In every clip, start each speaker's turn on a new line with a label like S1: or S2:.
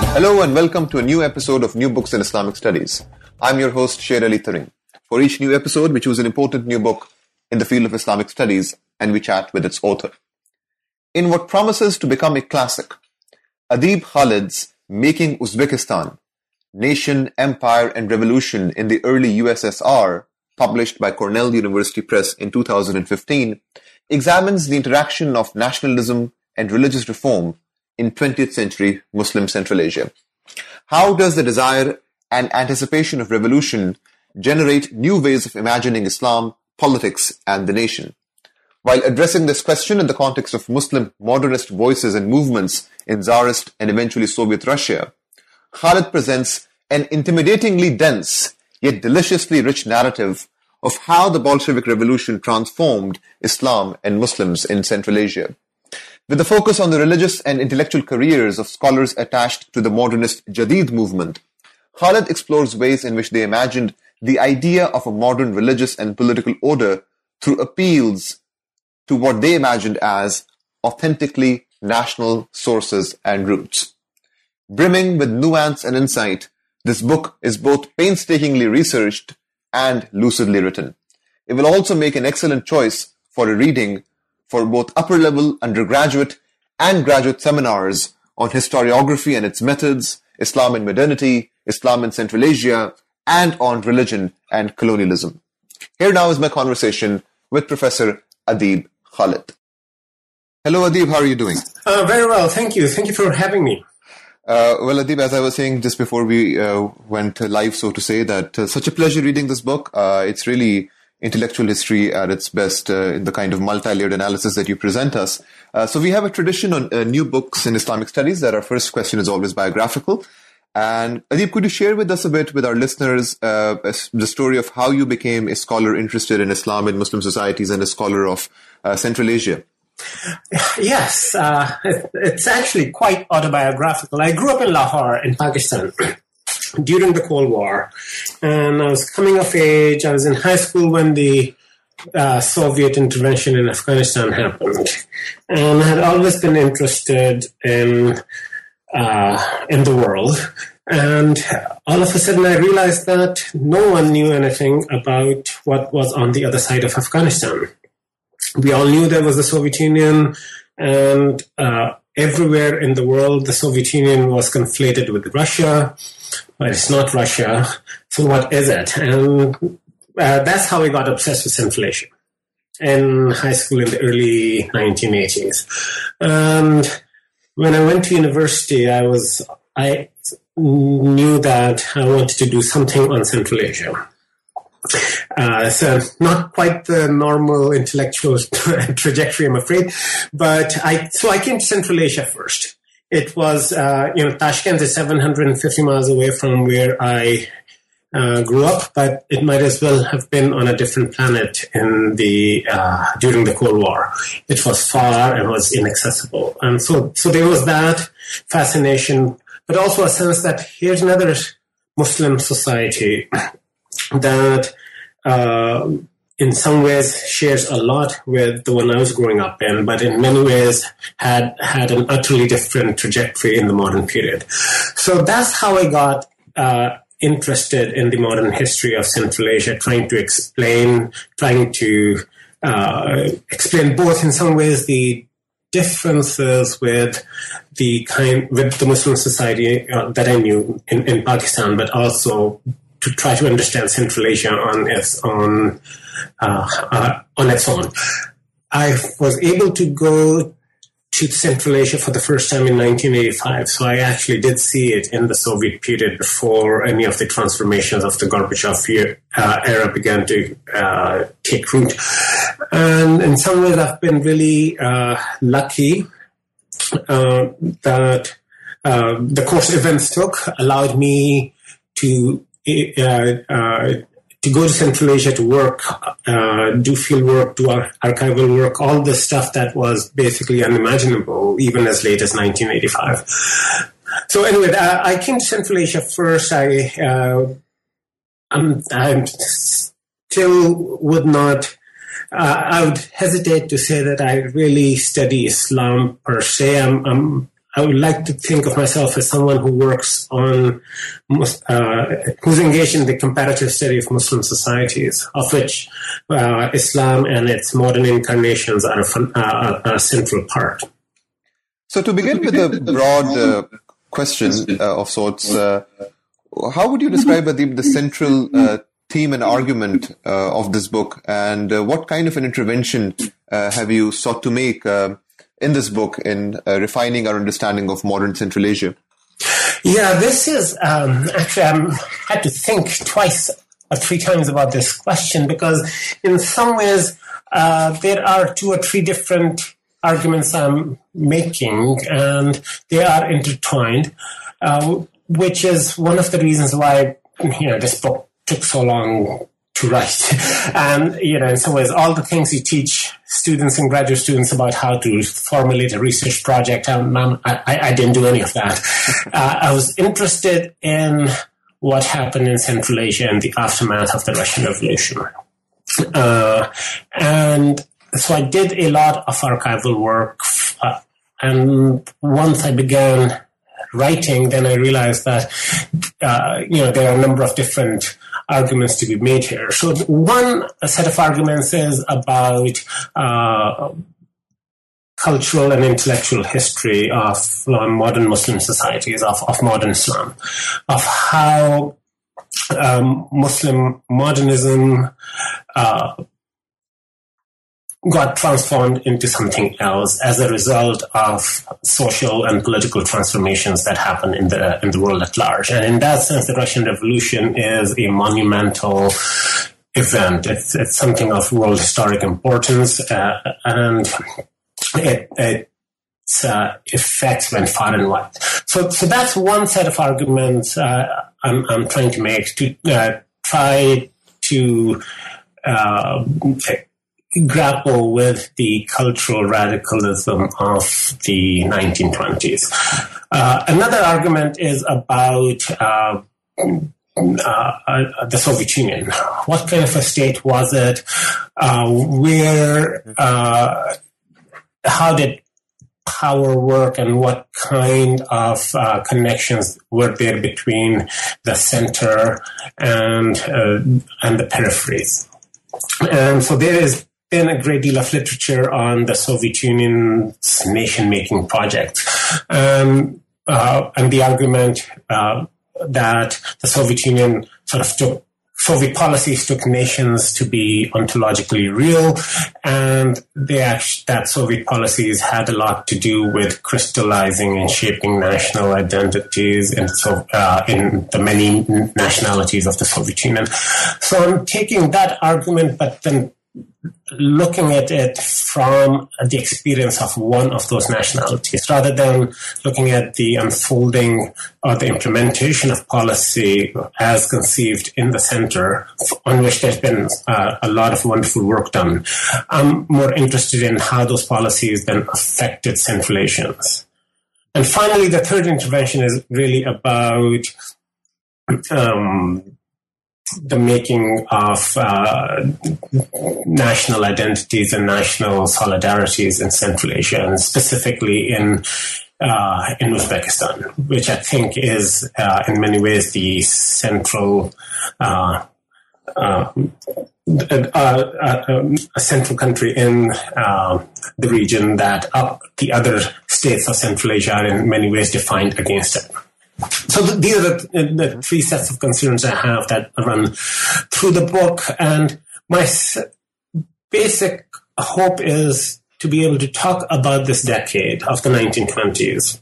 S1: Hello and welcome to a new episode of New Books in Islamic Studies. I'm your host, Sher Ali Tareen. For each new episode, we choose an important new book in the field of Islamic studies and we chat with its author. In what promises to become a classic, Adib Khalid's Making Uzbekistan, Nation, Empire and Revolution in the Early USSR, published by Cornell University Press in 2015, examines the interaction of nationalism and religious reform in 20th century Muslim Central Asia. How does the desire and anticipation of revolution generate new ways of imagining Islam, politics, and the nation? While addressing this question in the context of Muslim modernist voices and movements in Tsarist and eventually Soviet Russia, Khalid presents an intimidatingly dense yet deliciously rich narrative of how the Bolshevik Revolution transformed Islam and Muslims in Central Asia. With a focus on the religious and intellectual careers of scholars attached to the modernist Jadid movement, Khalid explores ways in which they imagined the idea of a modern religious and political order through appeals to what they imagined as authentically national sources and roots. Brimming with nuance and insight, this book is both painstakingly researched and lucidly written. It will also make an excellent choice for a reading for both upper-level undergraduate and graduate seminars on historiography and its methods, Islam and modernity, Islam in Central Asia, and on religion and colonialism. Here now is my conversation with Professor Adib Khalid. Hello Adib, how are you doing?
S2: Very well, thank you. Thank you for having me.
S1: Well, Adib, as I was saying just before we went live, so to say, that such a pleasure reading this book. It's really intellectual history at its best in the kind of multi-layered analysis that you present us. So we have a tradition on new books in Islamic studies that our first question is always biographical. And Adib, could you share with us a bit, with our listeners, the story of how you became a scholar interested in Islam and Muslim societies and a scholar of Central Asia?
S2: Yes, it's actually quite autobiographical. I grew up in Lahore in Pakistan during the Cold War, and I was coming of age. I was in high school when the Soviet intervention in Afghanistan happened, and I had always been interested in the world. And all of a sudden, I realized that no one knew anything about what was on the other side of Afghanistan. We all knew there was the Soviet Union, and everywhere in the world, the Soviet Union was conflated with Russia, but it's not Russia. So what is it? And that's how I got obsessed with Central Asia in high school in the early 1980s. And when I went to university, I knew that I wanted to do something on Central Asia. So not quite the normal intellectual trajectory, I'm afraid, but I came to Central Asia first. It was, Tashkent is 750 miles away from where I grew up, but it might as well have been on a different planet in during the Cold War. It was far and was inaccessible. And so there was that fascination, but also a sense that here's another Muslim society that in some ways shares a lot with the one I was growing up in, but in many ways had an utterly different trajectory in the modern period. So that's how I got interested in the modern history of Central Asia, trying to explain both in some ways the differences with the Muslim society that I knew in Pakistan, but also to try to understand Central Asia on its own. I was able to go to Central Asia for the first time in 1985, so I actually did see it in the Soviet period before any of the transformations of the Gorbachev era began to take root. And in some ways, I've been really lucky that the course events allowed me to go to Central Asia to work, do field work, do archival work, all the stuff that was basically unimaginable even as late as 1985. So anyway, I came to Central Asia first. I still would not, I would hesitate to say that I really study Islam per se. I'm I would like to think of myself as someone who works on, who's engaged in the comparative study of Muslim societies, of which Islam and its modern incarnations are a central part.
S1: So to begin with a broad question of sorts, how would you describe the central theme and argument of this book, and what kind of an intervention have you sought to make in this book in refining our understanding of modern Central Asia?
S2: Yeah, this is actually, I had to think twice or three times about this question, because in some ways there are two or three different arguments I'm making, and they are intertwined, which is one of the reasons why this book took so long to write. And in some ways, all the things you teach students and graduate students about how to formulate a research project, I didn't do any of that. I was interested in what happened in Central Asia in the aftermath of the Russian Revolution, and so I did a lot of archival work, and once I began writing, then I realized that there are a number of different arguments to be made here. So one set of arguments is about cultural and intellectual history of modern Muslim societies, of modern Islam, of how Muslim modernism got transformed into something else as a result of social and political transformations that happen in the world at large. And in that sense, the Russian Revolution is a monumental event. It's something of world historic importance, and its effects went far and wide. So that's one set of arguments I'm trying to make, to try to grapple with the cultural radicalism of the 1920s. Another argument is about the Soviet Union. What kind of a state was it? How did power work, and what kind of connections were there between the center and the peripheries? And so there has been a great deal of literature on the Soviet Union's nation-making project, and the argument that the Soviet Union Soviet policies took nations to be ontologically real, and that Soviet policies had a lot to do with crystallizing and shaping national identities in the many nationalities of the Soviet Union. So I'm taking that argument, but then looking at it from the experience of one of those nationalities, rather than looking at the unfolding or the implementation of policy as conceived in the center, on which there's been a lot of wonderful work done. I'm more interested in how those policies then affected Central Asians. And finally, the third intervention is really about the making of national identities and national solidarities in Central Asia, and specifically in Uzbekistan, which I think is in many ways the central a central country in the region that the other states of Central Asia are in many ways defined against it. So these are the three sets of concerns I have that run through the book. And my basic hope is to be able to talk about this decade of the 1920s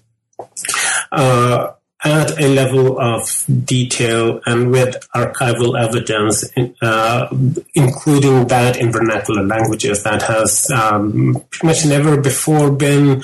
S2: at a level of detail and with archival evidence, including that in vernacular languages that has pretty much never before been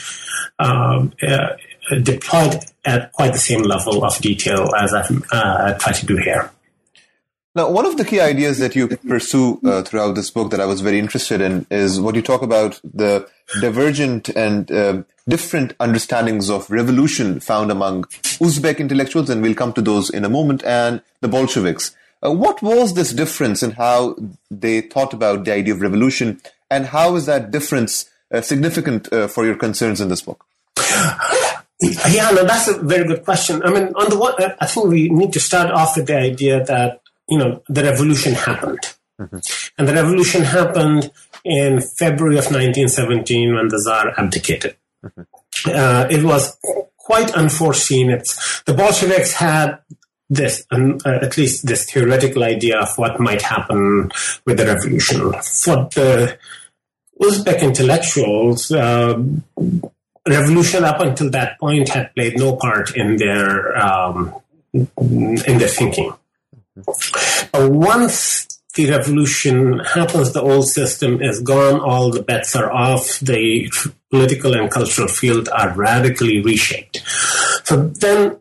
S2: deployed at quite the same level of detail as I've tried to do here.
S1: Now, one of the key ideas that you pursue throughout this book that I was very interested in is what you talk about the divergent and different understandings of revolution found among Uzbek intellectuals, and we'll come to those in a moment, and the Bolsheviks. What was this difference in how they thought about the idea of revolution, and how is that difference significant for your concerns in this book?
S2: Yeah, no, that's a very good question. I mean, on the one, I think we need to start off with the idea that, the revolution happened. Mm-hmm. And the revolution happened in February of 1917 when the Tsar abdicated. Mm-hmm. It was quite unforeseen. The Bolsheviks had this, at least this theoretical idea of what might happen with the revolution. For the Uzbek intellectuals, revolution up until that point had played no part in their thinking. But once the revolution happens, the old system is gone, all the bets are off, the political and cultural field are radically reshaped. So then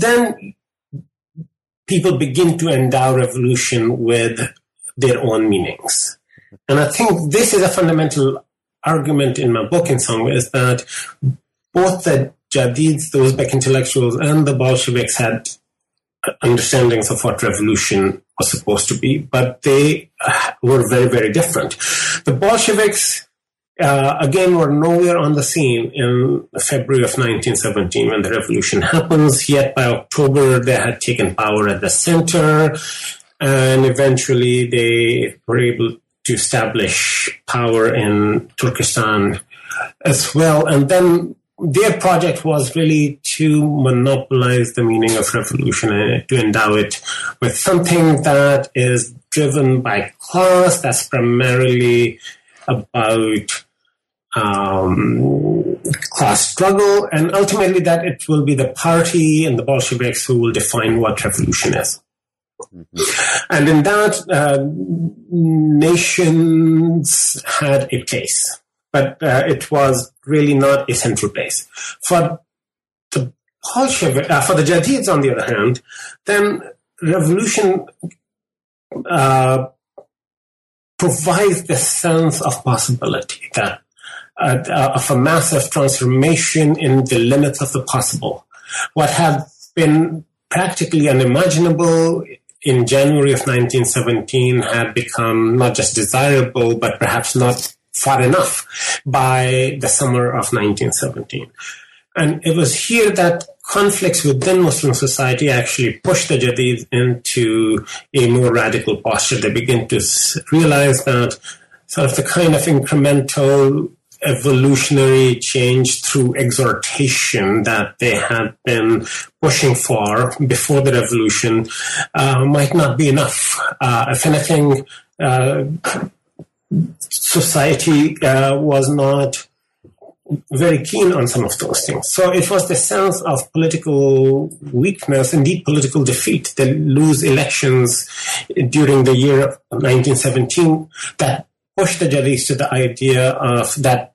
S2: people begin to endow revolution with their own meanings. And I think this is a fundamental argument in my book in some ways, that both the Jadids, the Uzbek intellectuals, and the Bolsheviks had understandings of what revolution was supposed to be, but they were very, very different. The Bolsheviks, again, were nowhere on the scene in February of 1917 when the revolution happens, yet by October they had taken power at the center, and eventually they were able to establish power in Turkestan as well. And then their project was really to monopolize the meaning of revolution and to endow it with something that is driven by class, that's primarily about class struggle, and ultimately that it will be the party and the Bolsheviks who will define what revolution is. Mm-hmm. And in that, nations had a place, but it was really not a central place. For the Jadids, on the other hand, then revolution provides the sense of possibility, that of a massive transformation in the limits of the possible. What had been practically unimaginable in January of 1917 had become not just desirable, but perhaps not far enough by the summer of 1917. And it was here that conflicts within Muslim society actually pushed the Jadids into a more radical posture. They begin to realize that sort of the kind of incremental evolutionary change through exhortation that they had been pushing for before the revolution might not be enough. If anything, society was not very keen on some of those things. So it was the sense of political weakness, indeed political defeat. They lose elections during the year of 1917 that pushed the Jadids to the idea of that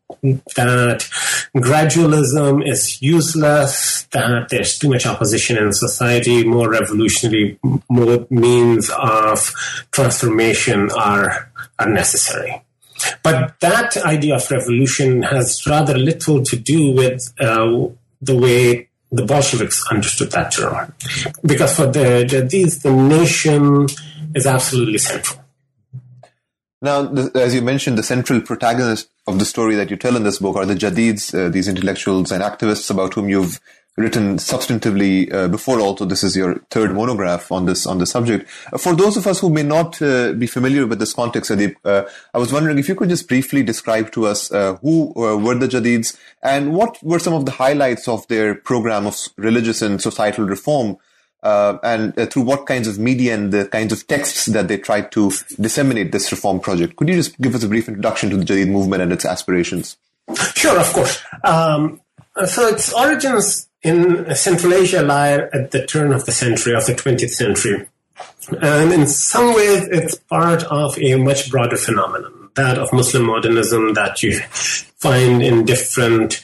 S2: gradualism is useless, that there's too much opposition in society, more revolutionary means of transformation are necessary. But that idea of revolution has rather little to do with the way the Bolsheviks understood that term. Because for the Jadids, the nation is absolutely central.
S1: Now, as you mentioned, the central protagonist of the story that you tell in this book are the Jadids, these intellectuals and activists about whom you've written substantively before. Also, this is your third monograph on this subject. For those of us who may not be familiar with this context, Adeep, I was wondering if you could just briefly describe to us who were the Jadids and what were some of the highlights of their program of religious and societal reform, and through what kinds of media and the kinds of texts that they tried to disseminate this reform project. Could you just give us a brief introduction to the Jadid movement and its aspirations?
S2: Sure, of course. So its origins in Central Asia lie at the turn of the century, of the 20th century. And in some ways, it's part of a much broader phenomenon, that of Muslim modernism that you find in different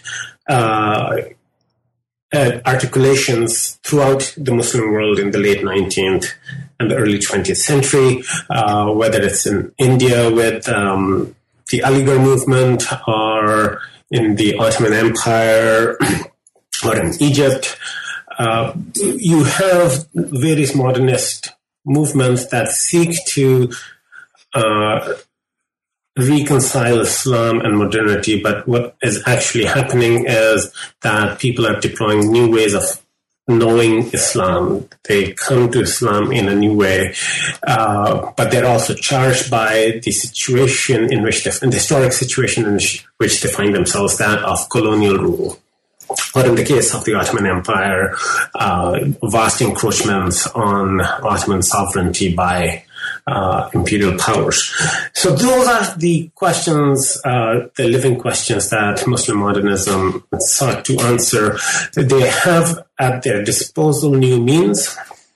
S2: articulations throughout the Muslim world in the late 19th and the early 20th century, whether it's in India with the Aligarh movement, or in the Ottoman Empire, or in Egypt. You have various modernist movements that seek to reconcile Islam and modernity, but what is actually happening is that people are deploying new ways of knowing Islam. They come to Islam in a new way, but they're also charged by the situation in which the historic situation in which they find themselves, that of colonial rule. Or in the case of the Ottoman Empire, vast encroachments on Ottoman sovereignty by imperial powers. So those are the questions, the living questions that Muslim modernism sought to answer. They have at their disposal new means.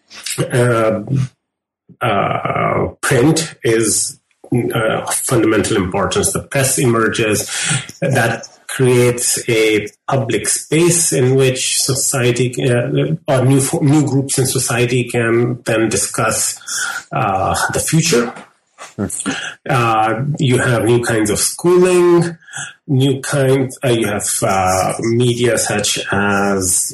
S2: Print is of fundamental importance. The press emerges that creates a public space in which society or new groups in society can then discuss the future. You have new kinds of schooling, you have media such as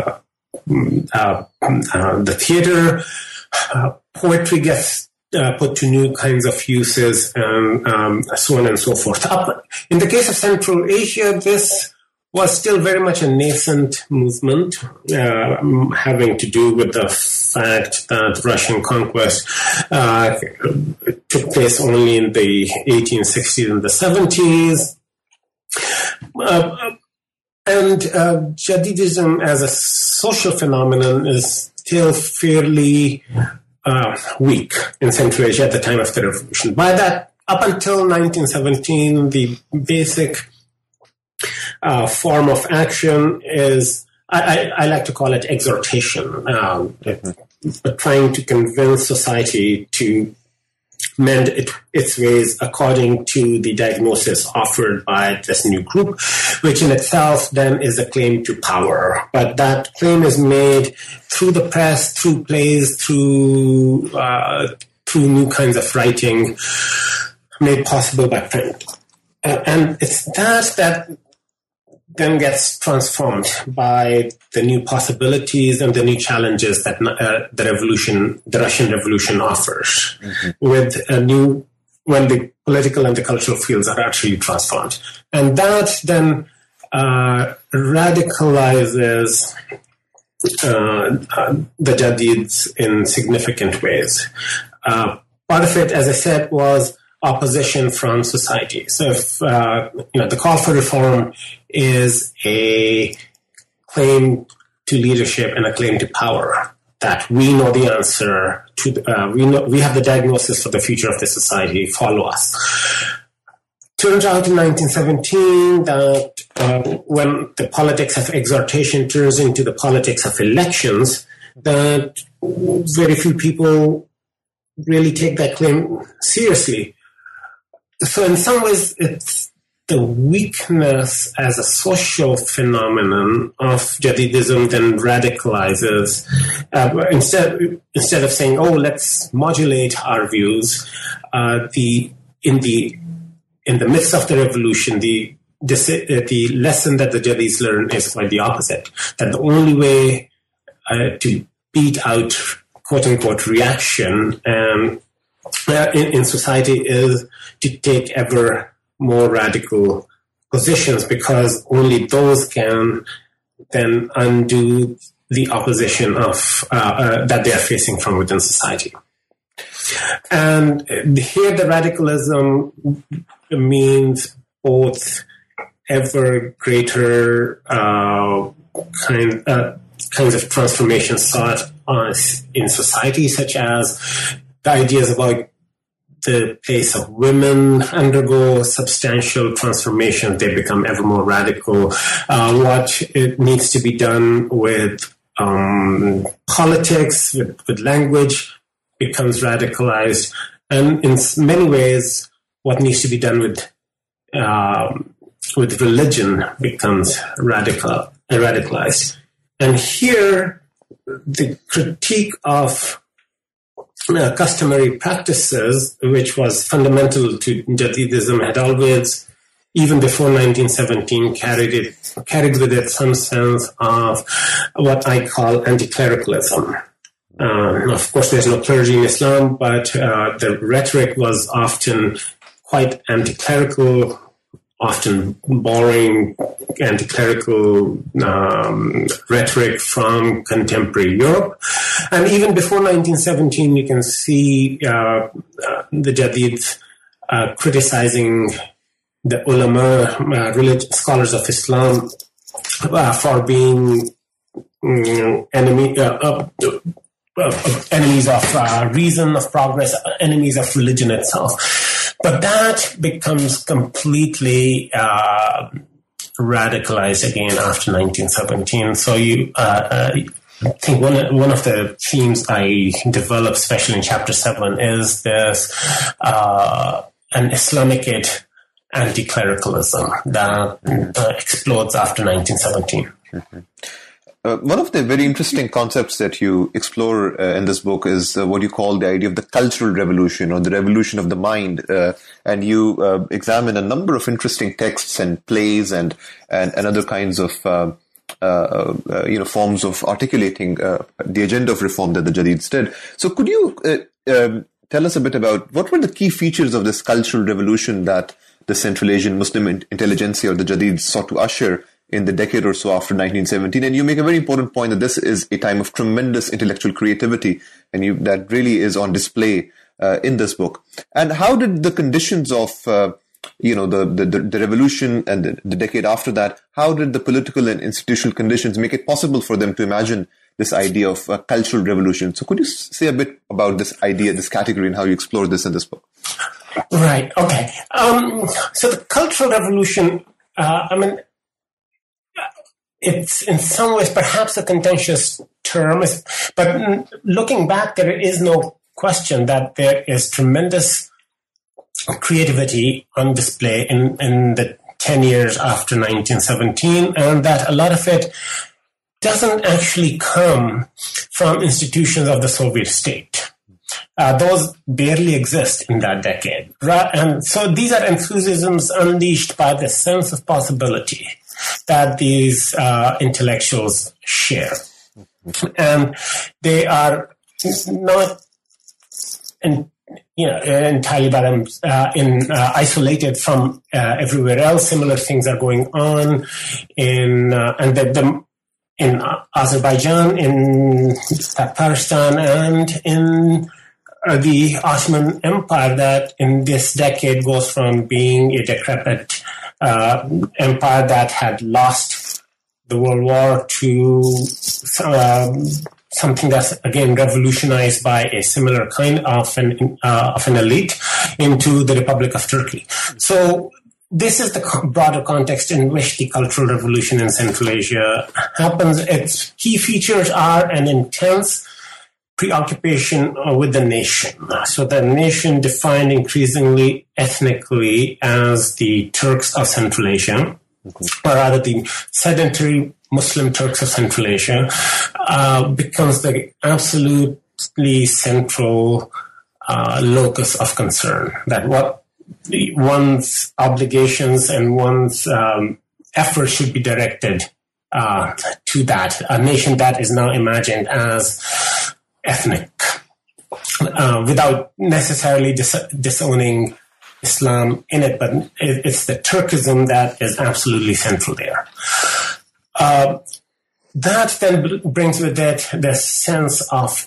S2: the theater. Poetry gets put to new kinds of uses, and so on and so forth. In the case of Central Asia, this was still very much a nascent movement, having to do with the fact that Russian conquest took place only in the 1860s and the 70s. And Jadidism as a social phenomenon is still fairly weak in Central Asia at the time of the revolution. By that, up until 1917, the basic form of action is, I like to call it exhortation, trying to convince society to mend its ways according to the diagnosis offered by this new group, which in itself then is a claim to power. But that claim is made through the press, through plays, through new kinds of writing made possible by print. And it's that then gets transformed by the new possibilities and the new challenges that the Russian Revolution offers, with when the political and the cultural fields are actually transformed. And that then radicalizes the Jadids in significant ways. Part of it, as I said, was opposition from society. So if the call for reform is a claim to leadership and a claim to power, that we know the answer to, we have the diagnosis for the future of the society, follow us. Turns out in 1917 that when the politics of exhortation turns into the politics of elections, that very few people really take that claim seriously. So in some ways, it's the weakness as a social phenomenon of Jadidism then radicalizes. Instead of saying, "Oh, let's modulate our views," in the midst of the revolution, the lesson that the Jadis learn is quite the opposite. That the only way to beat out "quote unquote" reaction in society is to take ever more radical positions, because only those can then undo the opposition of that they are facing from within society. And here the radicalism means both ever greater kinds of transformation sought in society, such as the ideas about the place of women undergo substantial transformation. They become ever more radical. What it needs to be done with politics, with language, becomes radicalized. And in many ways, what needs to be done with religion becomes radicalized. And here, the critique of customary practices, which was fundamental to Jadidism, had always, even before 1917, carried with it some sense of what I call anti-clericalism. Of course, there's no clergy in Islam, but the rhetoric was often quite anti-clerical, often borrowing anti-clerical rhetoric from contemporary Europe. And even before 1917, you can see the Jadids criticizing the ulama, religious scholars of Islam, for being enemies of reason, of progress, enemies of religion itself. But that becomes completely radicalized again after 1917. So I think one of the themes I develop, especially in chapter 7, is this an Islamicate anti-clericalism that explodes after 1917.
S1: Mm-hmm. One of the very interesting concepts that you explore in this book is what you call the idea of the cultural revolution, or the revolution of the mind. And you examine a number of interesting texts and plays and other kinds of forms of articulating the agenda of reform that the Jadids did. So could you tell us a bit about what were the key features of this cultural revolution that the Central Asian Muslim intelligentsia, or the Jadids, sought to usher in the decade or so after 1917? And you make a very important point that this is a time of tremendous intellectual creativity, and that really is on display in this book. And how did the conditions of the revolution and the decade after that, how did the political and institutional conditions make it possible for them to imagine this idea of cultural revolution? So could you say a bit about this idea, this category, and how you explore this in this book?
S2: Right. Okay. So the cultural revolution, it's in some ways perhaps a contentious term, but looking back, there is no question that there is tremendous creativity on display in the 10 years after 1917, and that a lot of it doesn't actually come from institutions of the Soviet state. Those barely exist in that decade. And so these are enthusiasms unleashed by the sense of possibility that these intellectuals share. And they are not entirely isolated from everywhere else. Similar things are going on in Azerbaijan, in Pakistan, and in the Ottoman Empire, that in this decade goes from being a decrepit empire that had lost the World War to something that's again revolutionized by a similar kind of an elite into the Republic of Turkey. So this is the broader context in which the Cultural Revolution in Central Asia happens. Its key features are an intense preoccupation with the nation. So the nation defined increasingly ethnically as the Turks of Central Asia, or rather the sedentary Muslim Turks of Central Asia, becomes the absolutely central locus of concern. That what one's obligations and one's efforts should be directed to that. A nation that is now imagined as ethnic, without necessarily disowning Islam in it, but it's the Turkism that is absolutely central there. That then brings with it the sense of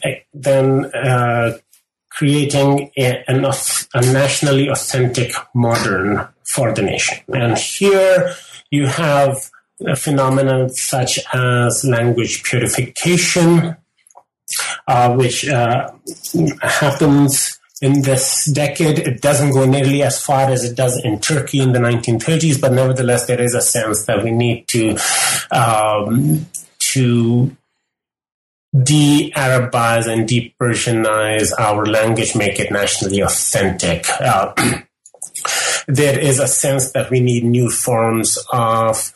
S2: creating a nationally authentic modern for the nation. And here you have phenomena such as language purification, which happens in this decade. It doesn't go nearly as far as it does in Turkey in the 1930s, but nevertheless, there is a sense that we need to de-Arabize and de-Persianize our language, make it nationally authentic. There is a sense that we need new forms of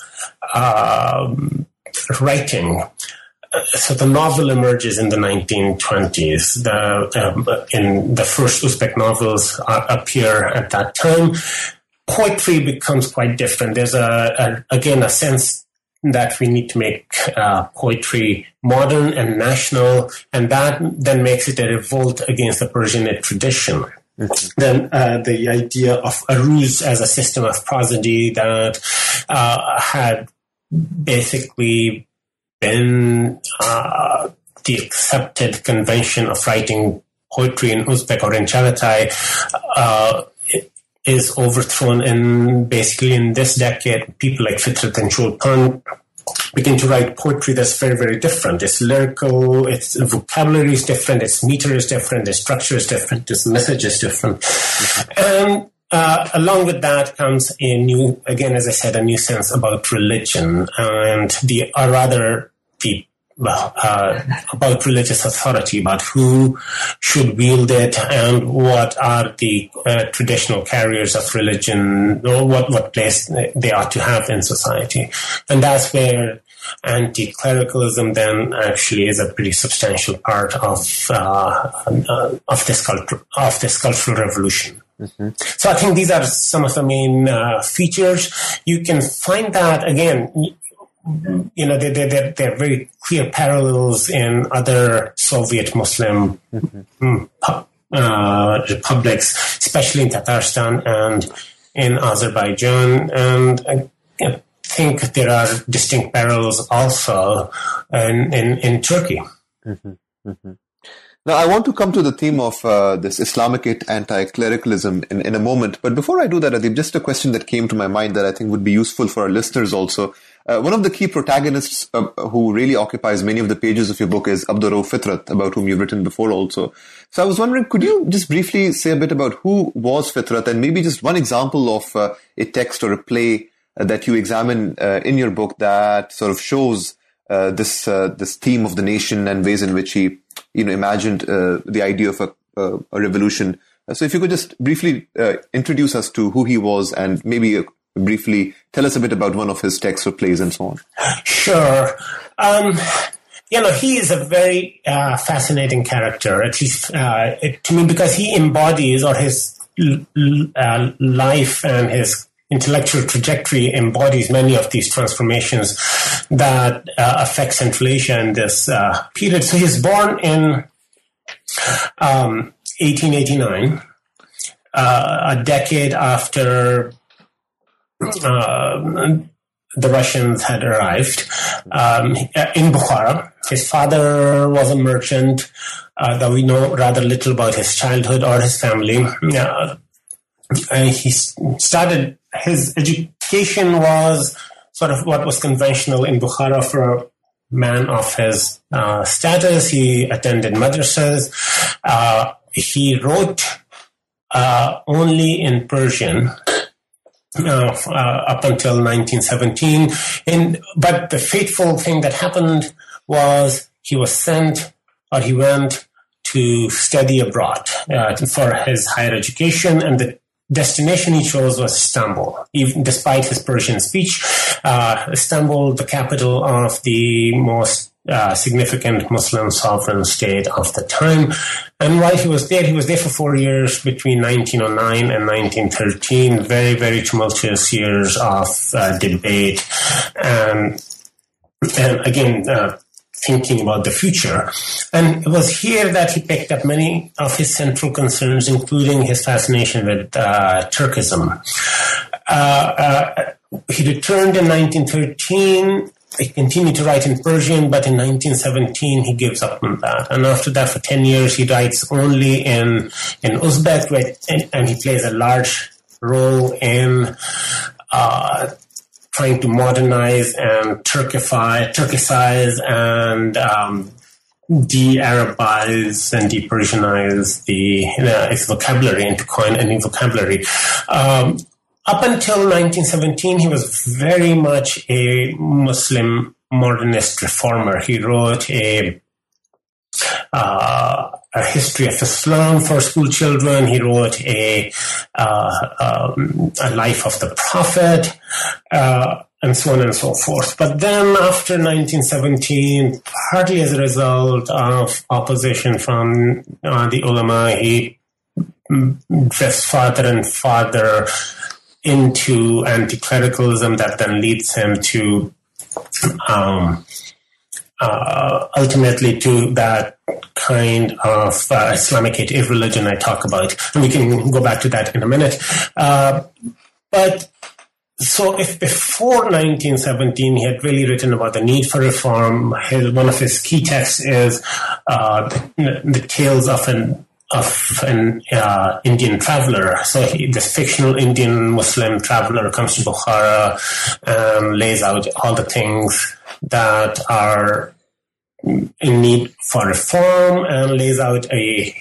S2: writing. So the novel emerges in the 1920s. In the first Uzbek novels appear at that time. Poetry becomes quite different. There's again a sense that we need to make poetry modern and national, and that then makes it a revolt against the Persianate tradition. Then the idea of aruz as a system of prosody that had basically been the accepted convention of writing poetry in Uzbek or in Chagatai is overthrown in this decade. People like Fitrat and Chulpan begin to write poetry that's very, very different. It's lyrical, its vocabulary is different, its meter is different, its structure is different, its message is different. And along with that comes a new, again, as I said, a new sense about religion and about religious authority, about who should wield it and what are the traditional carriers of religion, or what place they ought to have in society. And that's where anti-clericalism then actually is a pretty substantial part of this cultural revolution. Mm-hmm. So I think these are some of the main features. You can find that, again, there are very clear parallels in other Soviet Muslim republics, especially in Tatarstan and in Azerbaijan. And I think there are distinct parallels also in Turkey.
S1: Mm-hmm. Mm-hmm. Now, I want to come to the theme of this Islamicate anti-clericalism in a moment. But before I do that, Adib, just a question that came to my mind that I think would be useful for our listeners also. One of the key protagonists who really occupies many of the pages of your book is Abdurrauf Fitrat, about whom you've written before also. So I was wondering, could you just briefly say a bit about who was Fitrat and maybe just one example of a text or a play that you examine in your book that sort of shows this theme of the nation and ways in which he imagined the idea of a revolution. So if you could just briefly introduce us to who he was and maybe briefly tell us a bit about one of his texts or plays and so on.
S2: Sure. He is a very fascinating character, at least to me, because he embodies, or his life and his intellectual trajectory embodies many of these transformations that affect Central Asia in this period. So he's born in 1889, a decade after the Russians had arrived in Bukhara. His father was a merchant, though we know rather little about his childhood or his family. He started, his education was sort of what was conventional in Bukhara for a man of his status. He attended madrasas. He wrote only in Persian up until 1917. But the fateful thing that happened was he went to study abroad for his higher education, and the destination he chose was Istanbul. Even despite his Persian speech, Istanbul, the capital of the most significant Muslim sovereign state of the time. And while he was there for 4 years between 1909 and 1913, very, very tumultuous years of debate and again, thinking about the future. And it was here that he picked up many of his central concerns, including his fascination with Turkism. He returned in 1913. He continued to write in Persian, but in 1917 he gives up on that. And after that, for 10 years, he writes only in Uzbek, and he plays a large role in trying to modernize and Turkicize and de-Arabize and de-Persianize its vocabulary and to coin a new vocabulary. Up until 1917, he was very much a Muslim modernist reformer. He wrote a history of Islam for school children. He wrote a life of the Prophet, and so on and so forth. But then after 1917, partly as a result of opposition from the ulama, he drifts farther and farther into anti-clericalism that then leads him to ultimately to that kind of Islamic religion I talk about. And we can go back to that in a minute. But so if before 1917 he had really written about the need for reform, one of his key texts is the Tales of an Indian traveler. So this fictional Indian Muslim traveler comes to Bukhara and lays out all the things that are in need for reform and lays out a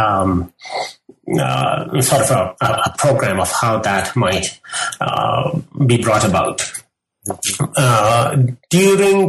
S2: sort of a program of how that might be brought about. During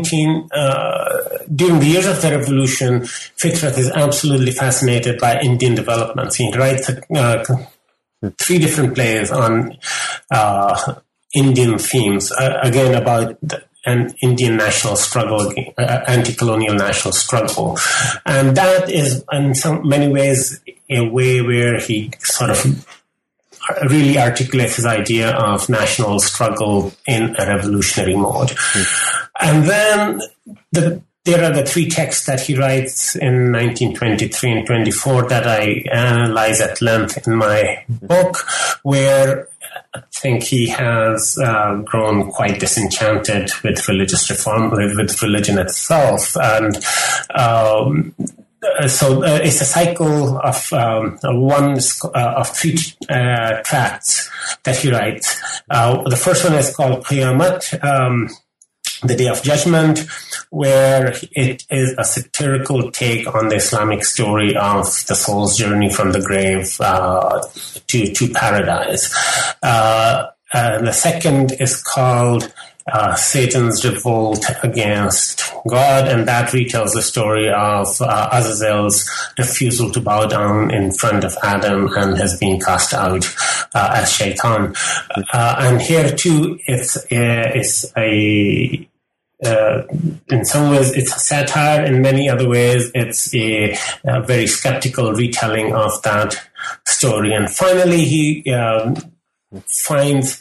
S2: the years of the revolution, Fitrat is absolutely fascinated by Indian developments. He writes 3 different plays on Indian themes, again about an Indian national struggle, anti-colonial national struggle. And that is, in many ways, a way where he sort of really articulates his idea of national struggle in a revolutionary mode. And then there are the 3 texts that he writes in 1923 and 24 that I analyze at length in my book, where I think he has grown quite disenchanted with religious reform, with religion itself. And so it's a cycle of 3 tracts that he writes. The first one is called Qiyamat, the Day of Judgment, where it is a satirical take on the Islamic story of the soul's journey from the grave to paradise. The second is called Satan's Revolt Against God, and that retells the story of Azazel's refusal to bow down in front of Adam and has been cast out as Shaitan. And here too, it's in some ways it's a satire, in many other ways it's a very skeptical retelling of that story. And finally he finds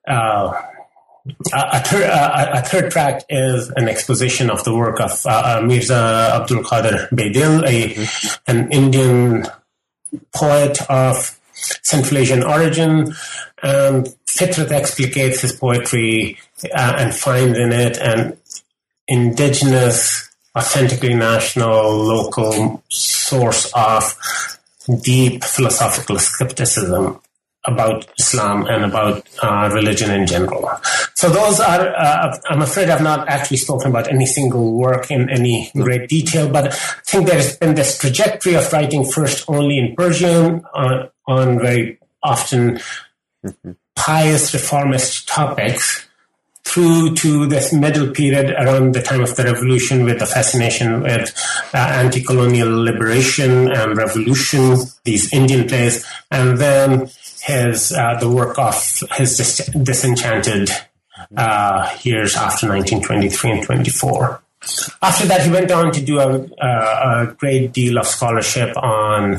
S2: a third tract is an exposition of the work of Mirza Abdul Qadir Bedil, an Indian poet of Central Asian origin. And Fitrat explicates his poetry and finds in it an indigenous, authentically national, local source of deep philosophical skepticism about Islam and about religion in general. So those are, I'm afraid I've not actually spoken about any single work in any great detail, but I think there's been this trajectory of writing first only in Persian on very often pious reformist topics, through to this middle period around the time of the revolution with the fascination with anti-colonial liberation and revolution, these Indian plays, and then the work of his disenchanted years after 1923 and 24. After that, he went on to do a great deal of scholarship on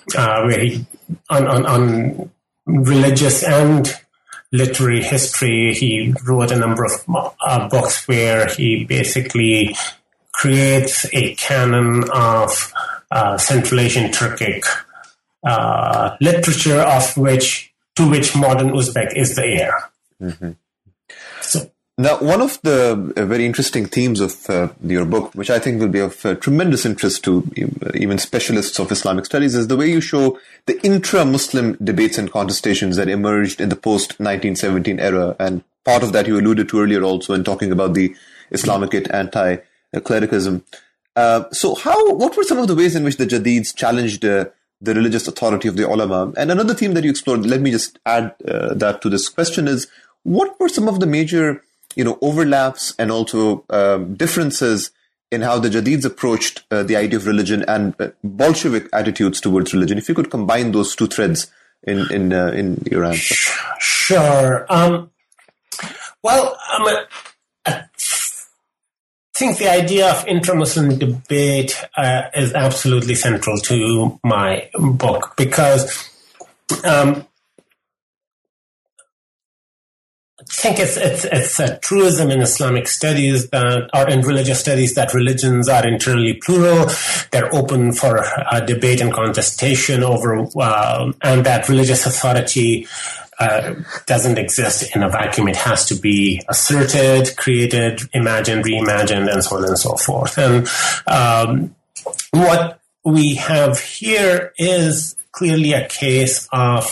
S2: religious and literary history. He wrote a number of books where he basically creates a canon of Central Asian Turkic literature, to which modern Uzbek is the heir.
S1: Mm-hmm. So, now, one of the very interesting themes of your book, which I think will be of tremendous interest to even specialists of Islamic studies, is the way you show the intra-Muslim debates and contestations that emerged in the post-1917 era. And part of that you alluded to earlier also in talking about the Islamicate anti-clericism. So what were some of the ways in which the Jadids challenged the religious authority of the ulama? And another theme that you explored, let me just add that to this question, is what were some of the major overlaps and also differences in how the Jadids approached the idea of religion and Bolshevik attitudes towards religion? If you could combine those 2 threads in your answer.
S2: Sure. Well, I think the idea of intra-Muslim debate is absolutely central to my book, because think it's a truism in Islamic studies or in religious studies that religions are internally plural. They're open for debate and contestation over, and that religious authority doesn't exist in a vacuum. It has to be asserted, created, imagined, reimagined, and so on and so forth. And what we have here is clearly a case of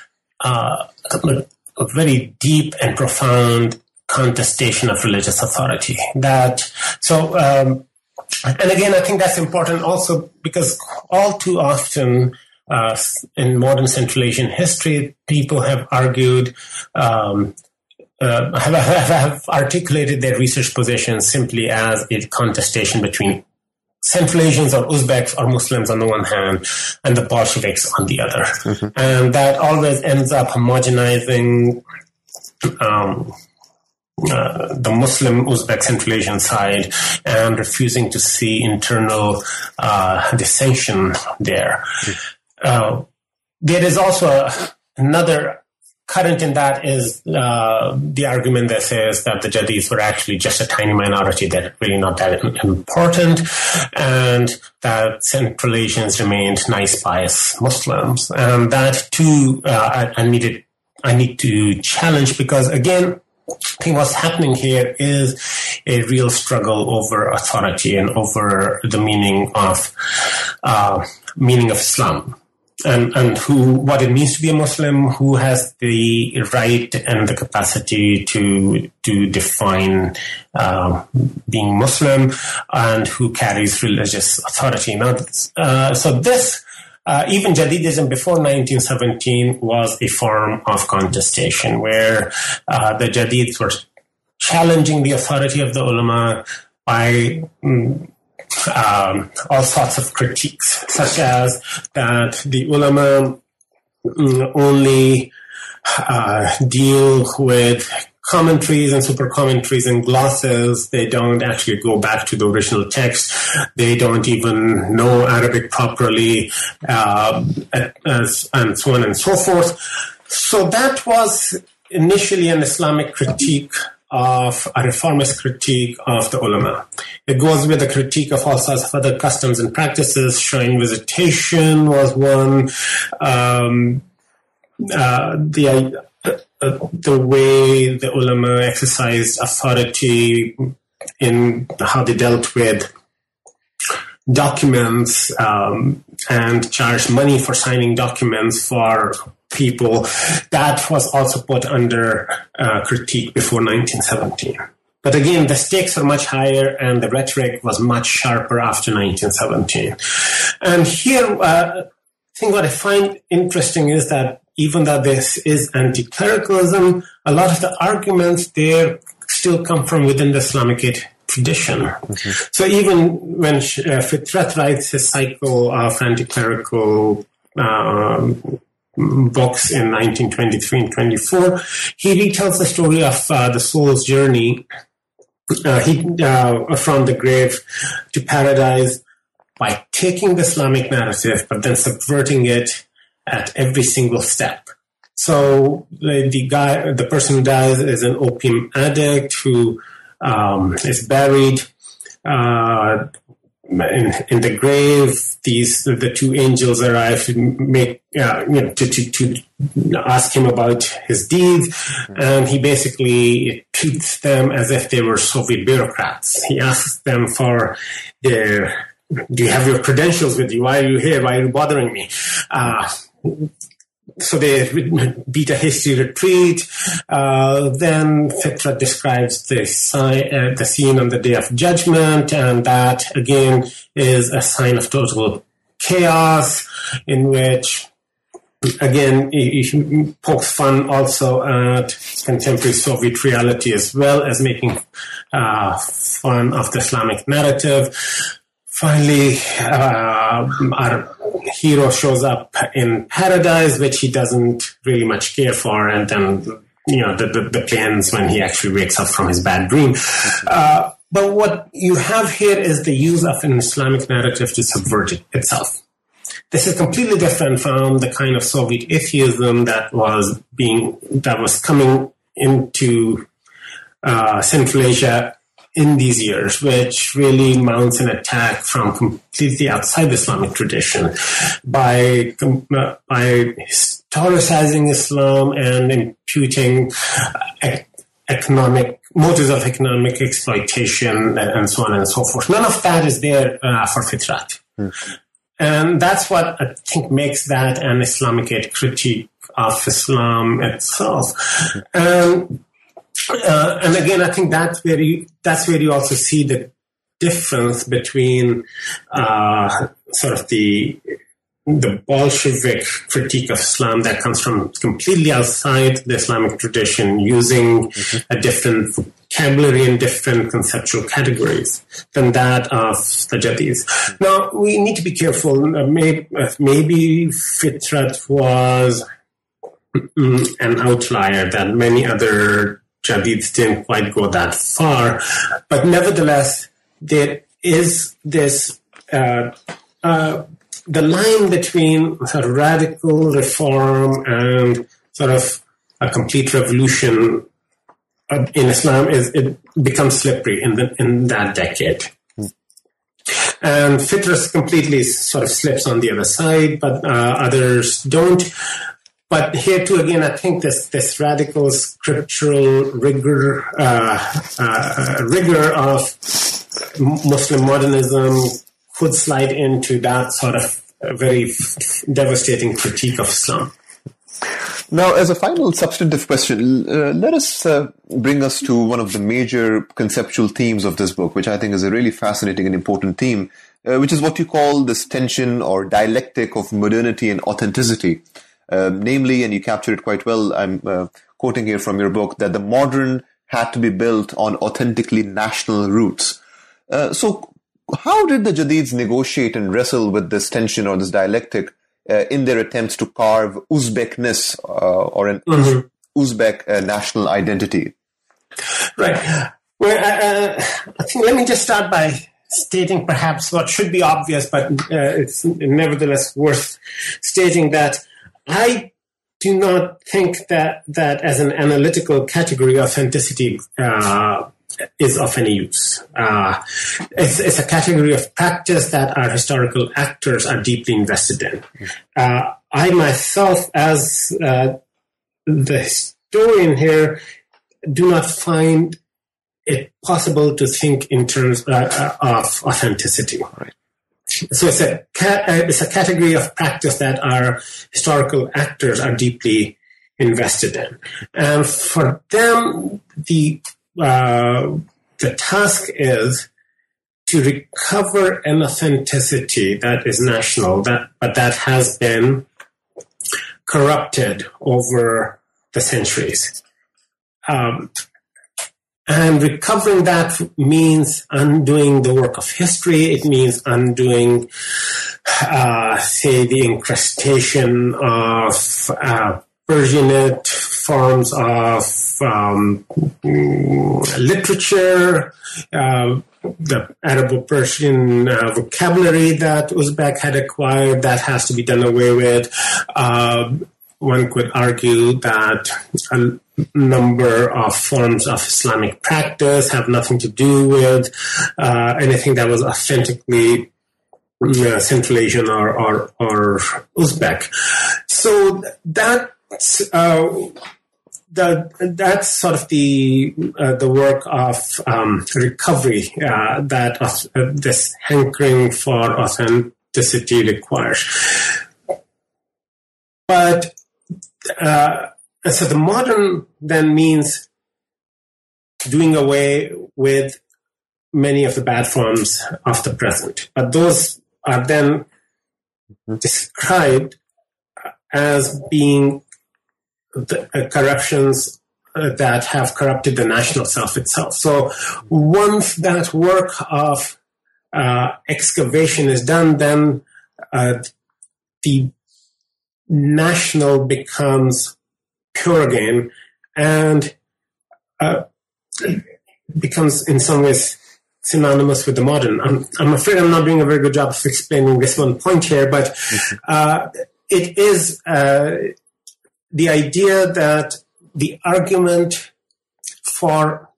S2: a very deep and profound contestation of religious authority. And again, I think that's important also because all too often in modern Central Asian history, people have argued, have articulated their research positions simply as a contestation between Central Asians or Uzbeks or Muslims on the one hand and the Bolsheviks on the other. Mm-hmm. And that always ends up homogenizing the Muslim Uzbek Central Asian side and refusing to see internal dissension there. Mm-hmm. There is also another current in that is the argument that says that the Jadids were actually just a tiny minority that really not that important, and that Central Asians remained nice, pious Muslims. And that too, I need to challenge because again, I think what's happening here is a real struggle over authority and over the meaning of Islam. And what it means to be a Muslim, who has the right and the capacity to define being Muslim, and who carries religious authority. Now, so this, even Jadidism before 1917 was a form of contestation where the Jadids were challenging the authority of the ulama by all sorts of critiques, such as that the ulama only deal with commentaries and super commentaries and glosses. They don't actually go back to the original text. They don't even know Arabic properly, and so on and so forth. So that was initially an Islamic critique of a reformist critique of the ulama. It goes with a critique of all sorts of other customs and practices. Shrine visitation was one. The way the ulama exercised authority in how they dealt with documents and charged money for signing documents for people, that was also put under critique before 1917. But again, the stakes are much higher and the rhetoric was much sharper after 1917. And here, I think what I find interesting is that even though this is anti-clericalism, a lot of the arguments there still come from within the Islamic tradition. Mm-hmm. So even when Fitrat writes his cycle of anti-clerical books in 1923 and 24, he retells the story of the soul's journey from the grave to paradise by taking the Islamic narrative, but then subverting it at every single step. So the person who dies is an opium addict who is buried in the grave. The two angels arrive to make to ask him about his deeds, and he basically treats them as if they were Soviet bureaucrats. He asks them for their, do you have your credentials with you? Why are you here? Why are you bothering me? So they beat a hasty retreat. Then Fitrat describes the scene on the Day of Judgment, and that again is a sign of total chaos, in which again he pokes fun also at contemporary Soviet reality as well as making fun of the Islamic narrative. Finally, our hero shows up in paradise, which he doesn't really much care for, and then, the play ends when he actually wakes up from his bad dream. But what you have here is the use of an Islamic narrative to subvert it itself. This is completely different from the kind of Soviet atheism that was coming into Central Asia in these years, which really mounts an attack from completely outside the Islamic tradition by historicizing Islam and imputing economic motives of economic exploitation and so on and so forth. None of that is there for Fitrat. And that's what I think makes that an Islamic critique of Islam itself. And again, I think that's where you also see the difference between sort of the Bolshevik critique of Islam that comes from completely outside the Islamic tradition, using a different vocabulary and different conceptual categories than that of the Jadids. Now, we need to be careful. Maybe Fitrat was an outlier, that many other Jadids didn't quite go that far. But nevertheless, there is this the line between sort of radical reform and sort of a complete revolution in Islam it becomes slippery in that decade. And Fitrat completely sort of slips on the other side, but others don't. But here too, again, I think this radical scriptural rigor of Muslim modernism could slide into that sort of very devastating critique of Islam.
S1: Now, as a final substantive question, let us bring us to one of the major conceptual themes of this book, which I think is a really fascinating and important theme, which is what you call this tension or dialectic of modernity and authenticity. Namely, and you capture it quite well, I'm quoting here from your book, that the modern had to be built on authentically national roots. So how did the Jadids negotiate and wrestle with this tension or this dialectic in their attempts to carve Uzbekness or an Uzbek national identity?
S2: Right. Well, I think let me just start by stating perhaps what should be obvious, but it's nevertheless worth stating, that I do not think that as an analytical category, authenticity is of any use. It's a category of practice that our historical actors are deeply invested in. I myself, as the historian here, do not find it possible to think in terms of authenticity. Right. So it's a category of practice that our historical actors are deeply invested in, and for them, the task is to recover an authenticity that is national, but that has been corrupted over the centuries. And recovering that means undoing the work of history. It means undoing, say, the incrustation of Persianate forms of literature, the Arabo-Persian vocabulary that Uzbek had acquired, that has to be done away with. One could argue that a number of forms of Islamic practice have nothing to do with anything that was authentically Central Asian or Uzbek. So that's sort of the work of recovery that this hankering for authenticity requires. But so the modern then means doing away with many of the bad forms of the present. But those are then described as being the corruptions that have corrupted the national self itself. So once that work of excavation is done, then the national becomes pure again and becomes in some ways synonymous with the modern. I'm afraid I'm not doing a very good job of explaining this one point here, but it is the idea that the argument for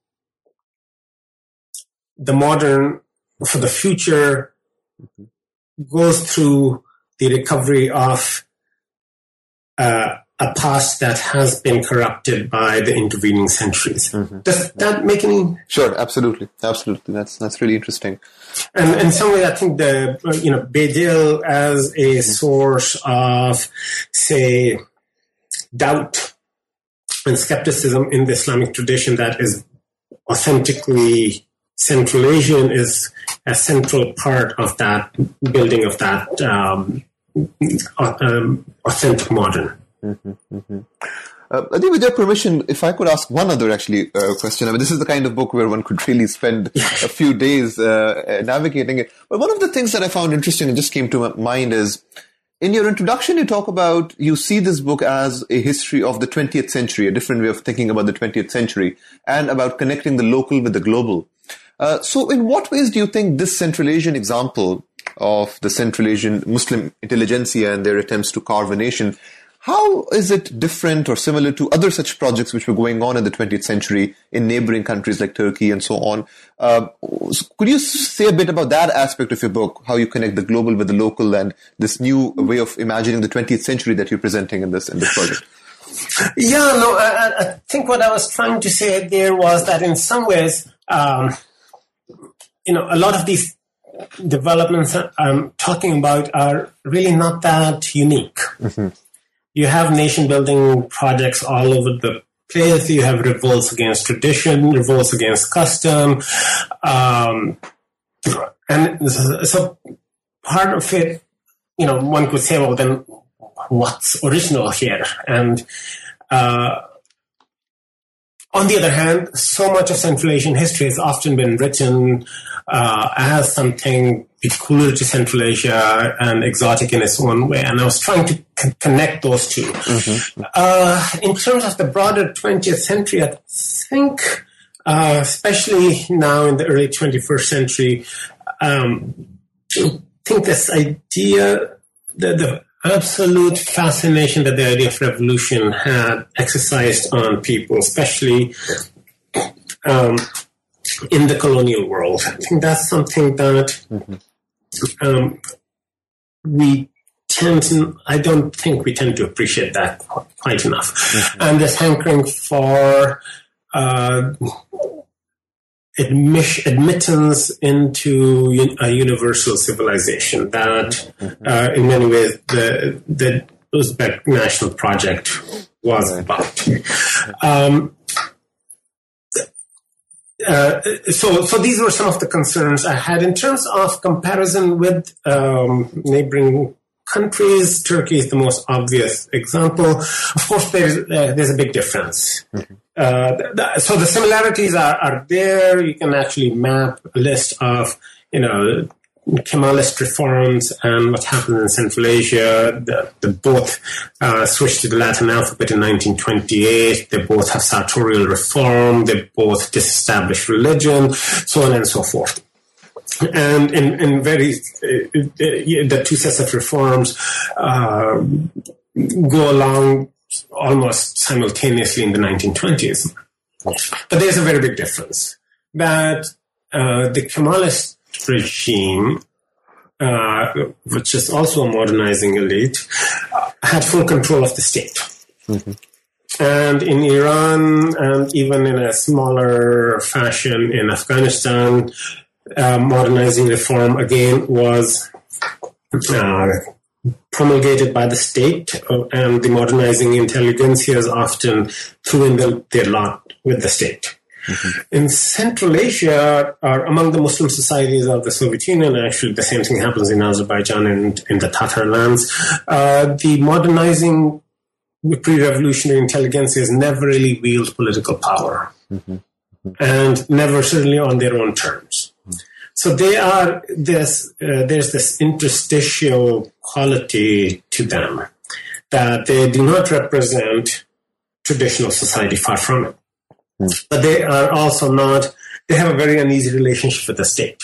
S2: the modern, for the future, goes through the recovery of a past that has been corrupted by the intervening centuries. Does that make any?
S1: Sure, absolutely. That's really interesting.
S2: And in some way, I think Beidil as a source of, say, doubt and skepticism in the Islamic tradition that is authentically Central Asian is a central part of that building of that authentic modern.
S1: I think with your permission, if I could ask one other question. I mean, this is the kind of book where one could really spend a few days navigating it. But one of the things that I found interesting and just came to my mind is, in your introduction, you see this book as a history of the 20th century, a different way of thinking about the 20th century, and about connecting the local with the global. So in what ways do you think this Central Asian example of the Central Asian Muslim intelligentsia and their attempts to carve a nation, how is it different or similar to other such projects which were going on in the 20th century in neighboring countries like Turkey and so on? Could you say a bit about that aspect of your book, how you connect the global with the local and this new way of imagining the 20th century that you're presenting in this project?
S2: I think what I was trying to say there was that in some ways, a lot of these developments I'm talking about are really not that unique. You have nation-building projects all over the place. You have revolts against tradition, revolts against custom. And so part of it, one could say, well, then what's original here? And on the other hand, so much of Central Asian history has often been written as something peculiar to Central Asia and exotic in its own way. And I was trying to connect those two. In terms of the broader 20th century, I think, especially now in the early 21st century, I think this idea, the absolute fascination that the idea of revolution had exercised on people, especially in the colonial world. I think that's something that I don't think we tend to appreciate that quite enough. And this hankering for admittance into a universal civilization that, in many ways, the Uzbek national project was about. So these were some of the concerns I had. In terms of comparison with neighboring countries, Turkey is the most obvious example. Of course, there's a big difference. So the similarities are there. You can actually map a list of, Kemalist reforms and what happened in Central Asia. They both switched to the Latin alphabet in 1928. They both have sartorial reform. They both disestablished religion, so on and so forth. And in the two sets of reforms go along almost simultaneously in the 1920s. But there's a very big difference that the Kemalist regime, which is also a modernizing elite, had full control of the state. And in Iran, and even in a smaller fashion in Afghanistan, modernizing reform again was promulgated by the state, and the modernizing intelligentsias often threw in their lot with the state. In Central Asia, or among the Muslim societies of the Soviet Union, actually the same thing happens in Azerbaijan and in the Tatar lands, the modernizing pre-revolutionary intelligentsias never really wield political power, and never certainly on their own terms. So there's this interstitial quality to them that they do not represent traditional society, far from it. But they are also they have a very uneasy relationship with the state.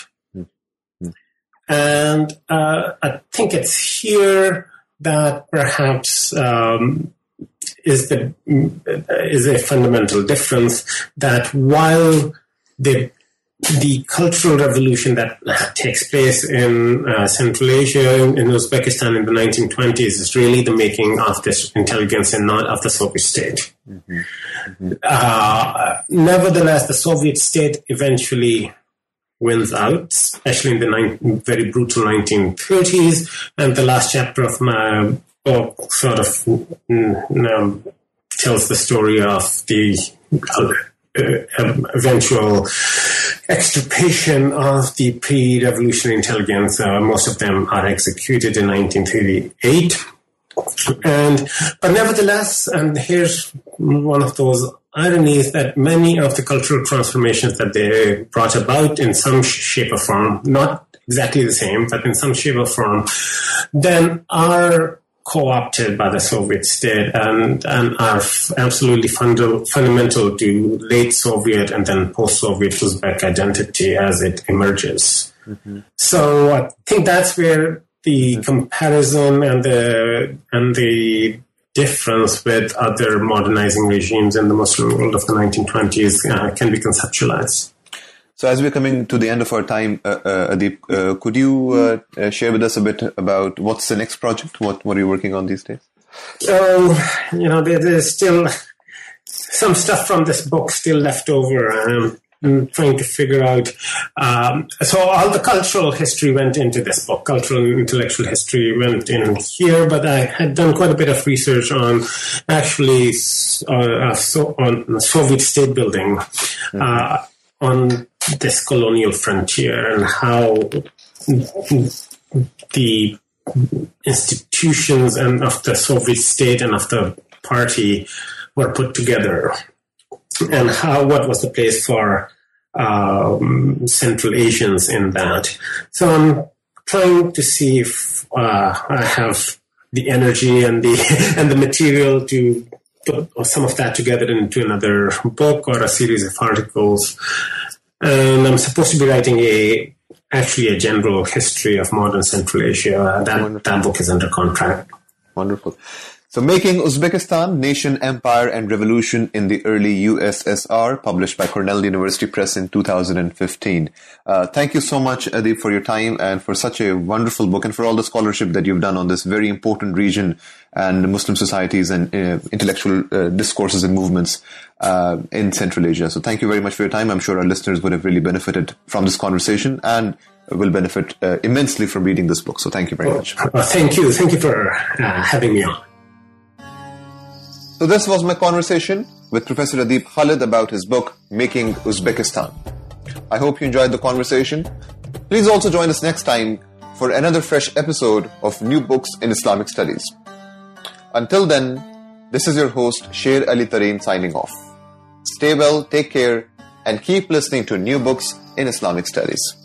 S2: And I think it's here that perhaps is a fundamental difference, that while the cultural revolution that takes place in Central Asia, in Uzbekistan in the 1920s, is really the making of this intelligence and not of the Soviet state. Mm-hmm. Mm-hmm. Nevertheless, the Soviet state eventually wins out, especially in the very brutal 1930s. And the last chapter of my book sort of tells the story of the eventual extirpation of the pre-revolutionary intelligence. Most of them are executed in 1938. But nevertheless, and here's one of those ironies, that many of the cultural transformations that they brought about in some shape or form, not exactly the same, but in some shape or form, then are co-opted by the Soviet state and are absolutely fundamental to late Soviet and then post-Soviet Uzbek identity as it emerges. Mm-hmm. So I think that's where the comparison and the difference with other modernizing regimes in the Muslim world of the 1920s can be conceptualized.
S1: So as we're coming to the end of our time, Adeep, could you share with us a bit about what's the next project? What are you working on these days?
S2: There's still some stuff from this book still left over. I'm trying to figure out. So all the cultural history went into this book. Cultural and intellectual history went in here, but I had done quite a bit of research on actually on Soviet state building, on this colonial frontier, and how the institutions and of the Soviet state and of the party were put together, and what was the place for Central Asians in that. So I'm trying to see if I have the energy and the material to put some of that together into another book or a series of articles. And I'm supposed to be writing a general history of modern Central Asia. That book is under contract.
S1: Wonderful. So, Making Uzbekistan, Nation, Empire, and Revolution in the Early USSR, published by Cornell University Press in 2015. Thank you so much, Adeep, for your time and for such a wonderful book and for all the scholarship that you've done on this very important region and Muslim societies and intellectual discourses and movements in Central Asia. So thank you very much for your time. I'm sure our listeners would have really benefited from this conversation and will benefit immensely from reading this book. So thank you very much.
S2: Thank you. Thank you for having me on.
S1: So this was my conversation with Professor Adeep Khalid about his book, Making Uzbekistan. I hope you enjoyed the conversation. Please also join us next time for another fresh episode of New Books in Islamic Studies. Until then, this is your host, Sher Ali Tareen, signing off. Stay well, take care, and keep listening to New Books in Islamic Studies.